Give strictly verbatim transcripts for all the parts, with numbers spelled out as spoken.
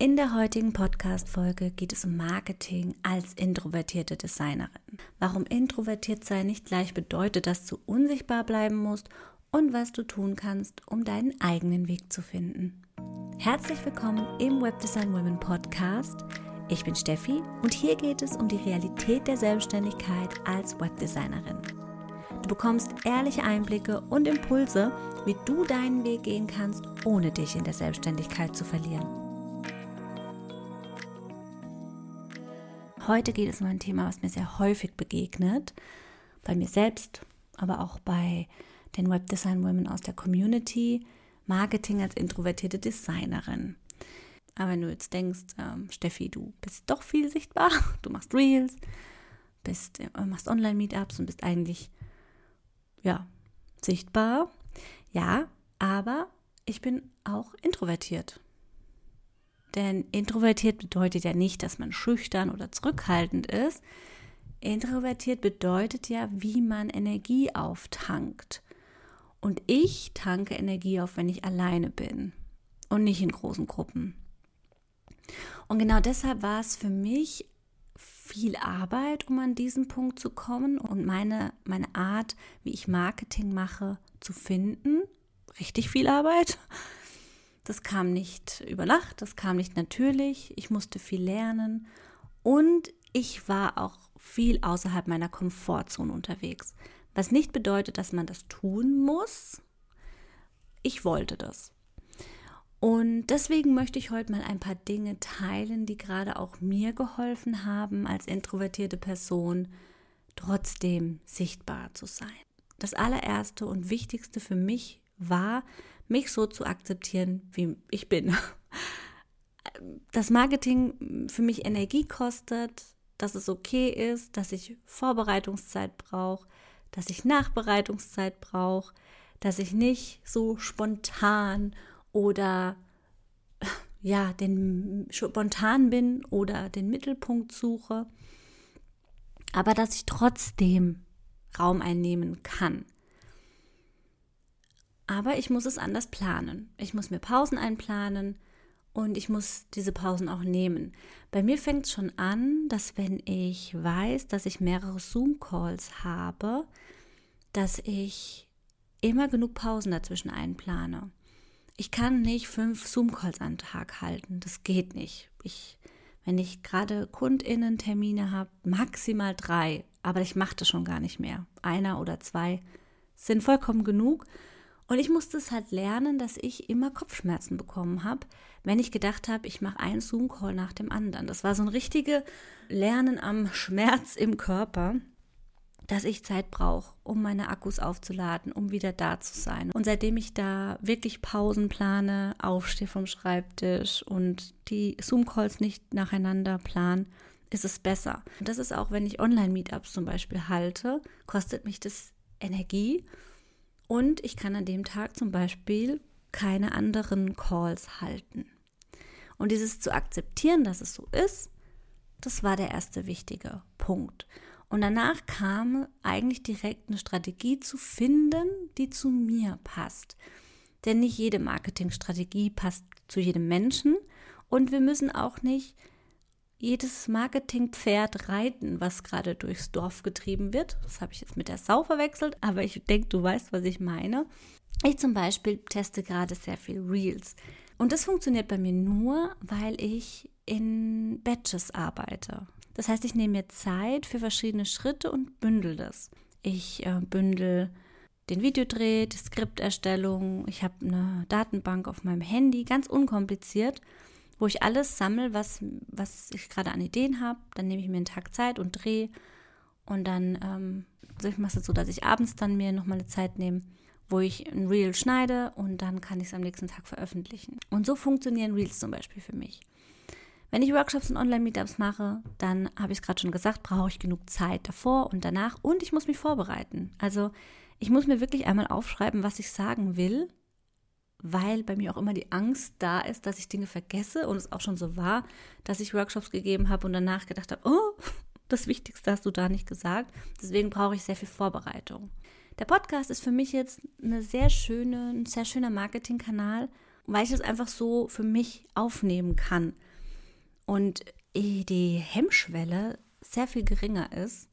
In der heutigen Podcast-Folge geht es um Marketing als introvertierte Designerin. Warum introvertiert sein nicht gleich bedeutet, dass du unsichtbar bleiben musst und was du tun kannst, um deinen eigenen Weg zu finden. Herzlich willkommen im Webdesign Women Podcast. Ich bin Steffi und hier geht es um die Realität der Selbstständigkeit als Webdesignerin. Du bekommst ehrliche Einblicke und Impulse, wie du deinen Weg gehen kannst, ohne dich in der Selbstständigkeit zu verlieren. Heute geht es um ein Thema, was mir sehr häufig begegnet, bei mir selbst, aber auch bei den Webdesign Women aus der Community, Marketing als introvertierte Designerin. Aber wenn du jetzt denkst, ähm, Steffi, du bist doch viel sichtbar, du machst Reels, bist, äh, machst Online-Meetups und bist eigentlich, ja, sichtbar. Ja, aber ich bin auch introvertiert. Denn introvertiert bedeutet ja nicht, dass man schüchtern oder zurückhaltend ist. Introvertiert bedeutet ja, wie man Energie auftankt. Und ich tanke Energie auf, wenn ich alleine bin und nicht in großen Gruppen. Und genau deshalb war es für mich viel Arbeit, um an diesen Punkt zu kommen und meine, meine Art, wie ich Marketing mache, zu finden. Richtig viel Arbeit. Das kam nicht über Nacht, das kam nicht natürlich. Ich musste viel lernen und ich war auch viel außerhalb meiner Komfortzone unterwegs. Was nicht bedeutet, dass man das tun muss. Ich wollte das. Und deswegen möchte ich heute mal ein paar Dinge teilen, die gerade auch mir geholfen haben, als introvertierte Person trotzdem sichtbar zu sein. Das allererste und wichtigste für mich war, mich so zu akzeptieren, wie ich bin. Das Marketing für mich Energie kostet, dass es okay ist, dass ich Vorbereitungszeit brauche, dass ich Nachbereitungszeit brauche, dass ich nicht so spontan oder ja, den spontan bin oder den Mittelpunkt suche, aber dass ich trotzdem Raum einnehmen kann. Aber ich muss es anders planen. Ich muss mir Pausen einplanen und ich muss diese Pausen auch nehmen. Bei mir fängt es schon an, dass wenn ich weiß, dass ich mehrere Zoom-Calls habe, dass ich immer genug Pausen dazwischen einplane. Ich kann nicht fünf Zoom-Calls am Tag halten. Das geht nicht. Ich, wenn ich gerade KundInnen-Termine habe, maximal drei. Aber ich mache das schon gar nicht mehr. Einer oder zwei sind vollkommen genug. Und ich musste es halt lernen, dass ich immer Kopfschmerzen bekommen habe, wenn ich gedacht habe, ich mache einen Zoom-Call nach dem anderen. Das war so ein richtiges Lernen am Schmerz im Körper, dass ich Zeit brauche, um meine Akkus aufzuladen, um wieder da zu sein. Und seitdem ich da wirklich Pausen plane, aufstehe vom Schreibtisch und die Zoom-Calls nicht nacheinander plan, ist es besser. Und das ist auch, wenn ich Online-Meetups zum Beispiel halte, kostet mich das Energie. Und ich kann an dem Tag zum Beispiel keine anderen Calls halten. Und dieses zu akzeptieren, dass es so ist, das war der erste wichtige Punkt. Und danach kam eigentlich direkt eine Strategie zu finden, die zu mir passt. Denn nicht jede Marketingstrategie passt zu jedem Menschen. Und wir müssen auch nicht jedes Marketingpferd reiten, was gerade durchs Dorf getrieben wird. Das habe ich jetzt mit der Sau verwechselt, aber ich denke, du weißt, was ich meine. Ich zum Beispiel teste gerade sehr viel Reels. Und das funktioniert bei mir nur, weil ich in Batches arbeite. Das heißt, ich nehme mir Zeit für verschiedene Schritte und bündel das. Ich äh, bündel den Videodreh, die Skripterstellung. Ich habe eine Datenbank auf meinem Handy, ganz unkompliziert, wo ich alles sammle, was, was ich gerade an Ideen habe. Dann nehme ich mir einen Tag Zeit und drehe. Und dann, ähm, also ich mache es so, dass ich abends dann mir nochmal eine Zeit nehme, wo ich ein Reel schneide und dann kann ich es am nächsten Tag veröffentlichen. Und so funktionieren Reels zum Beispiel für mich. Wenn ich Workshops und Online-Meetups mache, dann habe ich es gerade schon gesagt, brauche ich genug Zeit davor und danach und ich muss mich vorbereiten. Also ich muss mir wirklich einmal aufschreiben, was ich sagen will, weil bei mir auch immer die Angst da ist, dass ich Dinge vergesse und es auch schon so war, dass ich Workshops gegeben habe und danach gedacht habe, oh, das Wichtigste hast du da nicht gesagt. Deswegen brauche ich sehr viel Vorbereitung. Der Podcast ist für mich jetzt eine sehr schöne, ein sehr schöner Marketingkanal, weil ich es einfach so für mich aufnehmen kann. und die Hemmschwelle sehr viel geringer ist,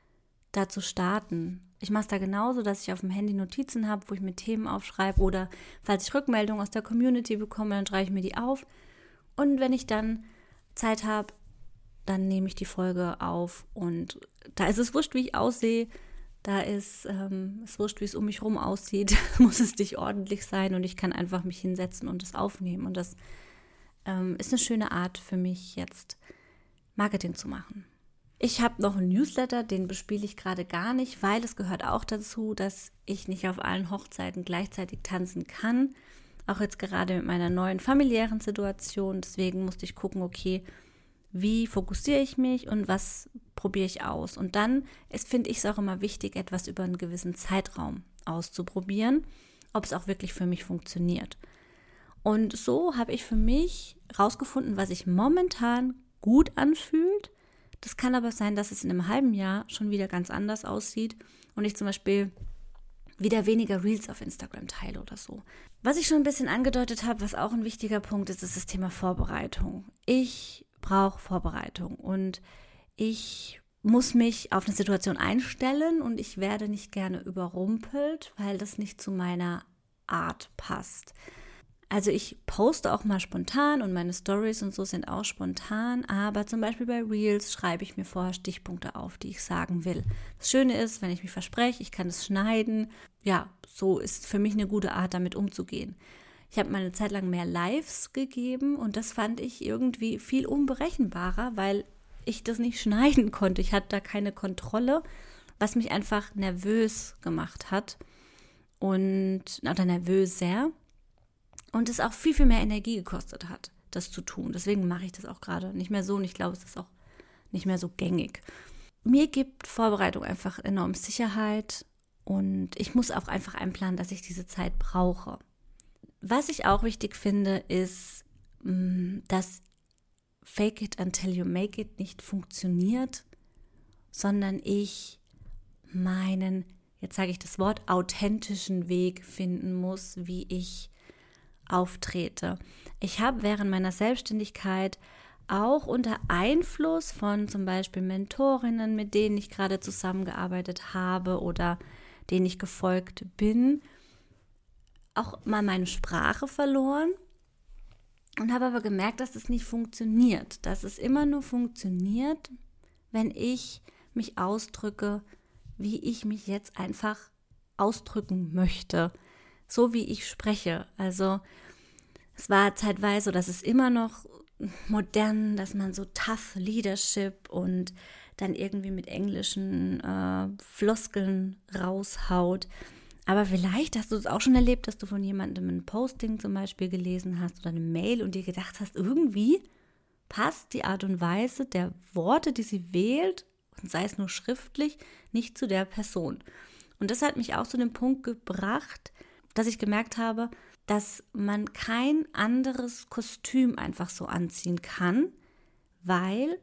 da zu starten. Ich mache es da genauso, dass ich auf dem Handy Notizen habe, wo ich mir Themen aufschreibe oder falls ich Rückmeldungen aus der Community bekomme, dann schreibe ich mir die auf und wenn ich dann Zeit habe, dann nehme ich die Folge auf und da ist es wurscht, wie ich aussehe, da ist ähm, es wurscht, wie es um mich rum aussieht, muss es nicht ordentlich sein und ich kann einfach mich hinsetzen und es aufnehmen und das ähm, ist eine schöne Art für mich jetzt Marketing zu machen. Ich habe noch einen Newsletter, den bespiele ich gerade gar nicht, weil es gehört auch dazu, dass ich nicht auf allen Hochzeiten gleichzeitig tanzen kann. Auch jetzt gerade mit meiner neuen familiären Situation. Deswegen musste ich gucken, okay, wie fokussiere ich mich und was probiere ich aus. Und dann ist, finde ich es auch immer wichtig, etwas über einen gewissen Zeitraum auszuprobieren, ob es auch wirklich für mich funktioniert. Und so habe ich für mich rausgefunden, was sich momentan gut anfühlt. Das kann aber sein, dass es in einem halben Jahr schon wieder ganz anders aussieht und ich zum Beispiel wieder weniger Reels auf Instagram teile oder so. Was ich schon ein bisschen angedeutet habe, was auch ein wichtiger Punkt ist, ist das Thema Vorbereitung. Ich brauche Vorbereitung und ich muss mich auf eine Situation einstellen und ich werde nicht gerne überrumpelt, weil das nicht zu meiner Art passt. Also ich poste auch mal spontan und meine Stories und so sind auch spontan, aber zum Beispiel bei Reels schreibe ich mir vorher Stichpunkte auf, die ich sagen will. Das Schöne ist, wenn ich mich verspreche, ich kann es schneiden. Ja, so ist für mich eine gute Art, damit umzugehen. Ich habe mal eine Zeit lang mehr Lives gegeben und das fand ich irgendwie viel unberechenbarer, weil ich das nicht schneiden konnte. Ich hatte da keine Kontrolle, was mich einfach nervös gemacht hat und oder nervöser. Und es auch viel, viel mehr Energie gekostet hat, das zu tun. Deswegen mache ich das auch gerade nicht mehr so und ich glaube, es ist auch nicht mehr so gängig. Mir gibt Vorbereitung einfach enorm Sicherheit und ich muss auch einfach einplanen, dass ich diese Zeit brauche. Was ich auch wichtig finde, ist, dass Fake it until you make it nicht funktioniert, sondern ich meinen, jetzt sage ich das Wort, authentischen Weg finden muss, wie ich auftrete. Ich habe während meiner Selbstständigkeit auch unter Einfluss von zum Beispiel Mentorinnen, mit denen ich gerade zusammengearbeitet habe oder denen ich gefolgt bin, auch mal meine Sprache verloren und habe aber gemerkt, dass es nicht funktioniert, dass es immer nur funktioniert, wenn ich mich ausdrücke, wie ich mich jetzt einfach ausdrücken möchte. So wie ich spreche. Also es war zeitweise, das ist immer noch modern, dass man so tough Leadership und dann irgendwie mit englischen äh, Floskeln raushaut. Aber vielleicht hast du es auch schon erlebt, dass du von jemandem ein Posting zum Beispiel gelesen hast oder eine Mail und dir gedacht hast, irgendwie passt die Art und Weise der Worte, die sie wählt, und sei es nur schriftlich, nicht zu der Person. Und das hat mich auch zu dem Punkt gebracht, dass ich gemerkt habe, dass man kein anderes Kostüm einfach so anziehen kann, weil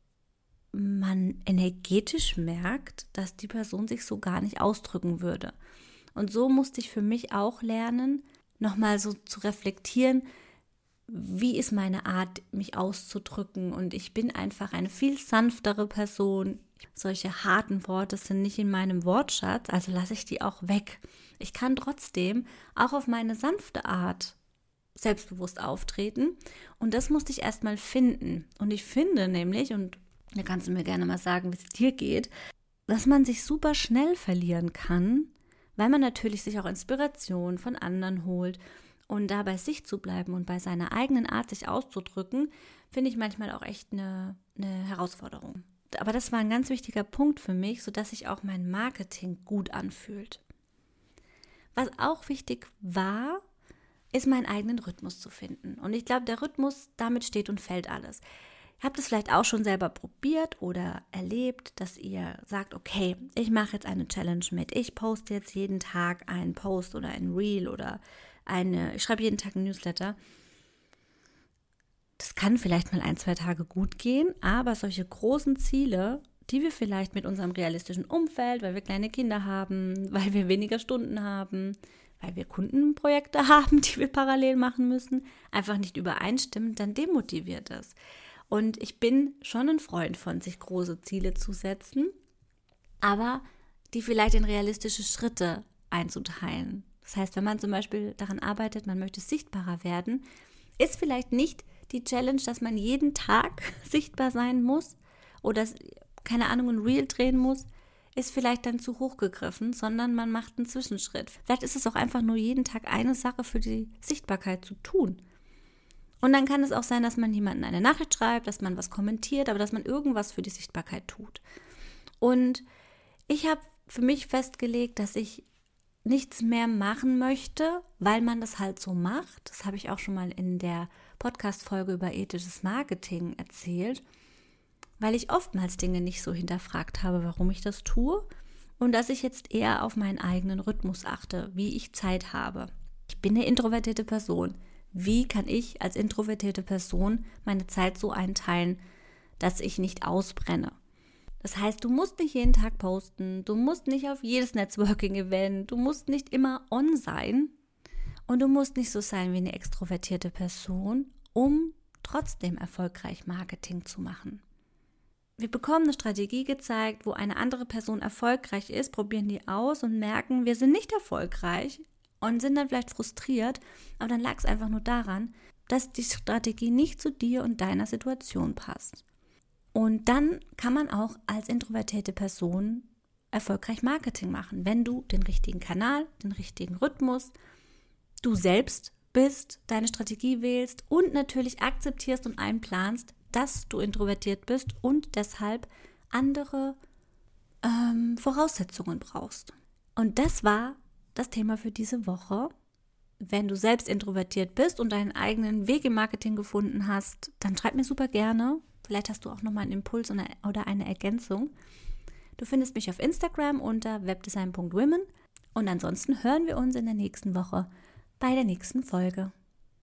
man energetisch merkt, dass die Person sich so gar nicht ausdrücken würde. Und so musste ich für mich auch lernen, nochmal so zu reflektieren, wie ist meine Art, mich auszudrücken. Und ich bin einfach eine viel sanftere Person. Solche harten Worte sind nicht in meinem Wortschatz, also lasse ich die auch weg. Ich kann trotzdem auch auf meine sanfte Art selbstbewusst auftreten und das musste ich erstmal finden. Und ich finde nämlich, und da kannst du mir gerne mal sagen, wie es dir geht, dass man sich super schnell verlieren kann, weil man natürlich sich auch Inspiration von anderen holt. Und da bei sich zu bleiben und bei seiner eigenen Art sich auszudrücken, finde ich manchmal auch echt eine, eine Herausforderung. Aber das war ein ganz wichtiger Punkt für mich, sodass sich auch mein Marketing gut anfühlt. Was auch wichtig war, ist meinen eigenen Rhythmus zu finden. Und ich glaube, der Rhythmus, damit steht und fällt alles. Ihr habt es vielleicht auch schon selber probiert oder erlebt, dass ihr sagt, okay, ich mache jetzt eine Challenge mit. Ich poste jetzt jeden Tag einen Post oder ein Reel oder eine, ich schreibe jeden Tag einen Newsletter. Das kann vielleicht mal ein, zwei Tage gut gehen, aber solche großen Ziele, die wir vielleicht mit unserem realistischen Umfeld, weil wir kleine Kinder haben, weil wir weniger Stunden haben, weil wir Kundenprojekte haben, die wir parallel machen müssen, einfach nicht übereinstimmen, dann demotiviert das. Und ich bin schon ein Freund von, sich große Ziele zu setzen, aber die vielleicht in realistische Schritte einzuteilen. Das heißt, wenn man zum Beispiel daran arbeitet, man möchte sichtbarer werden, ist vielleicht nicht die Challenge, dass man jeden Tag sichtbar sein muss oder, keine Ahnung, ein Reel drehen muss, ist vielleicht dann zu hoch gegriffen, sondern man macht einen Zwischenschritt. Vielleicht ist es auch einfach nur jeden Tag eine Sache für die Sichtbarkeit zu tun. Und dann kann es auch sein, dass man jemandem eine Nachricht schreibt, dass man was kommentiert, aber dass man irgendwas für die Sichtbarkeit tut. Und ich habe für mich festgelegt, dass ich nichts mehr machen möchte, weil man das halt so macht. Das habe ich auch schon mal in der Podcast-Folge über ethisches Marketing erzählt, weil ich oftmals Dinge nicht so hinterfragt habe, warum ich das tue und dass ich jetzt eher auf meinen eigenen Rhythmus achte, wie ich Zeit habe. Ich bin eine introvertierte Person. Wie kann ich als introvertierte Person meine Zeit so einteilen, dass ich nicht ausbrenne? Das heißt, du musst nicht jeden Tag posten, du musst nicht auf jedes Networking-Event, du musst nicht immer on sein und du musst nicht so sein wie eine extrovertierte Person, um trotzdem erfolgreich Marketing zu machen. Wir bekommen eine Strategie gezeigt, wo eine andere Person erfolgreich ist, probieren die aus und merken, wir sind nicht erfolgreich und sind dann vielleicht frustriert, aber dann lag es einfach nur daran, dass die Strategie nicht zu dir und deiner Situation passt. Und dann kann man auch als introvertierte Person erfolgreich Marketing machen, wenn du den richtigen Kanal, den richtigen Rhythmus, du selbst bist, deine Strategie wählst und natürlich akzeptierst und einplanst, dass du introvertiert bist und deshalb andere ähm, Voraussetzungen brauchst. Und das war das Thema für diese Woche. Wenn du selbst introvertiert bist und deinen eigenen Weg im Marketing gefunden hast, dann schreib mir super gerne. Vielleicht hast du auch nochmal einen Impuls oder eine Ergänzung. Du findest mich auf Instagram unter webdesign punkt women und ansonsten hören wir uns in der nächsten Woche bei der nächsten Folge.